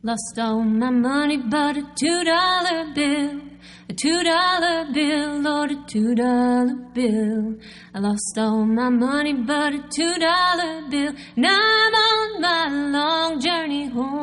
Lost all my money but a $2 bill. A $2 bill, Lord, a $2 bill. I lost all my money but a $2 bill. And I'm on my long journey home.